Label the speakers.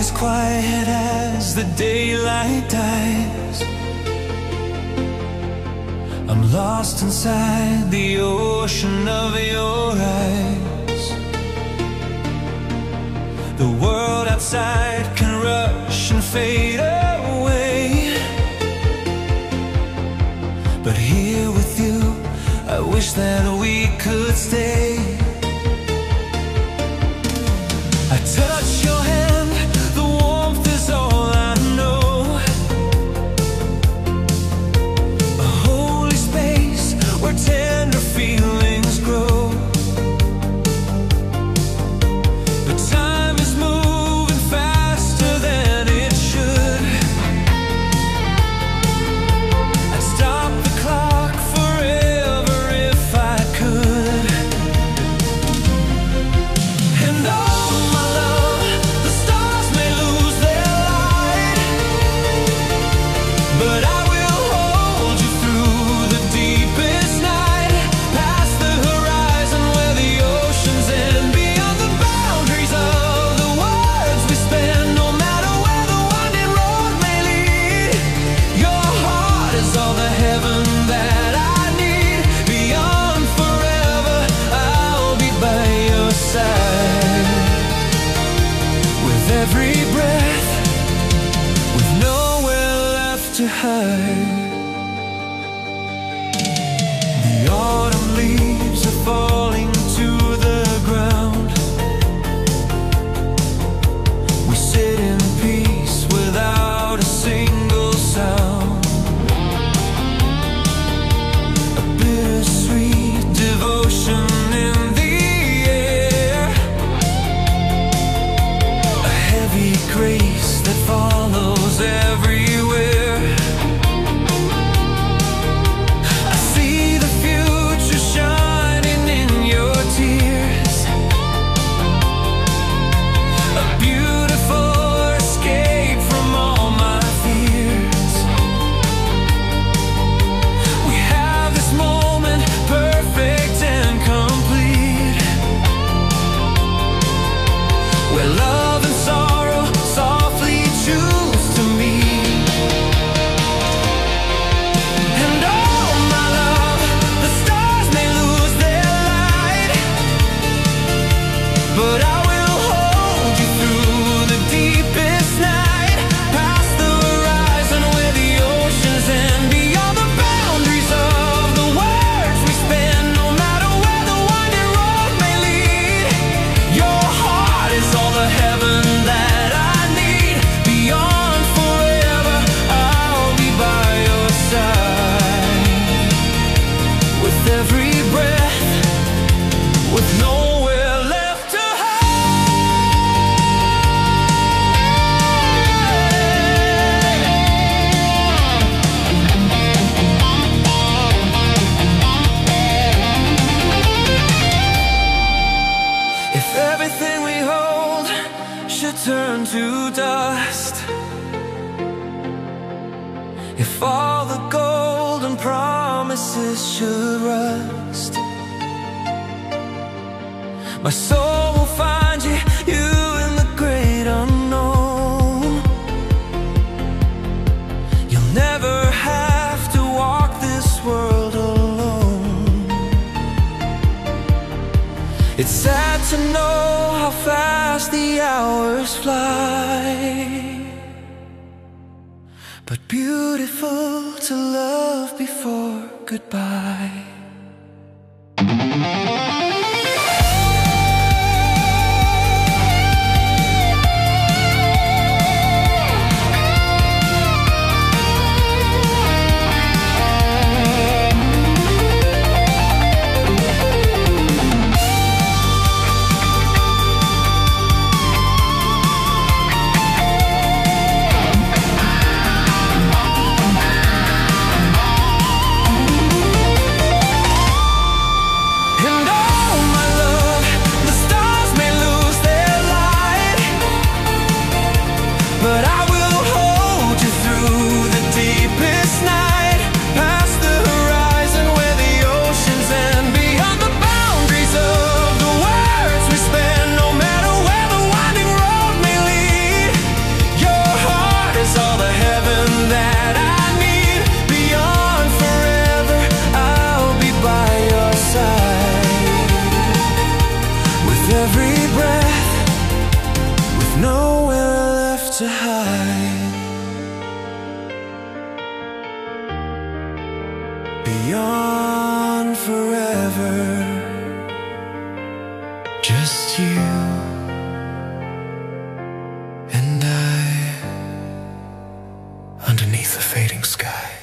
Speaker 1: as quiet as the daylight dies. I'm lost inside the ocean of your eyes. The world outside can rush and fade away, but here with you, I wish that we could stay. I touch your hand, the warmth is all I know. A holy space where tender feelings grow. But time is moving faster than it should. I'd stop the clock forever if I could. And oh my love, the stars may lose their light, but I will hold you through the deepest night, past the horizon where the oceans end, beyond the boundaries of the words we spend. No matter where the winding road may lead, your heart is all the heaven that I need. Beyond forever, I'll be by your side. With every breath, with nowhere left to hide. The autumn leaves are falling to the ground. We sit in peace without a single sound. A bittersweet devotion in the air, a heavy grace that follows everywhere. I see the future shining in your tears, a beautiful escape from all my fears. We have this moment perfect and complete, where love and sorrow softly choose to meet. And oh my love, the stars may lose their light, but I will hold you through the deepest night, past the horizon where the oceans end, beyond the boundaries of the words we spend. No matter where the winding road may lead, your heart is all the heaven that I need. Beyond forever, I'll be by your side. With every breath, with nowhere left to hide. If everything we hold should turn to dust, if all the golden promises should rust, my soul will find you, you in the great unknown. You'll never have to walk this world alone. It's sad to know how fast the hours fly, but beautiful to love before goodbye. underneath the fading sky.